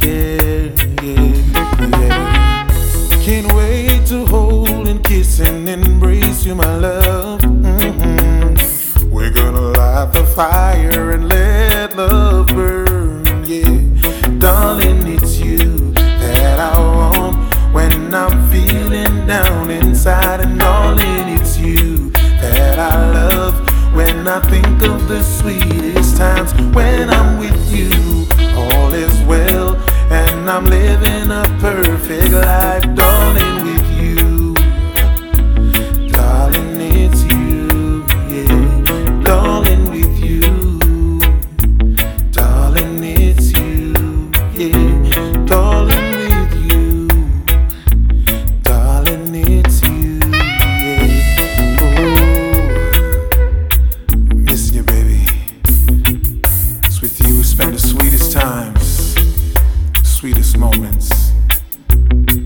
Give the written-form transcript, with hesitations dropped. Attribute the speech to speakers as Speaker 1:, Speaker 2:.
Speaker 1: yeah. Can't wait to hold and kiss and embrace you, my love. We're gonna light the fire and let love burn, yeah. Darling, it's you that I want when I'm feeling down inside. And darling, it's you that I love when I think of the sweetest times. When I'm with you, all is well, and I'm living a perfect life. Darling, with you, darling, it's you, yeah. Darling, with you, darling, it's you, yeah. Darling, with you, darling, it's you, yeah. Oh, missing you, baby. It's with you we spend the sweetest times, sweetest moments.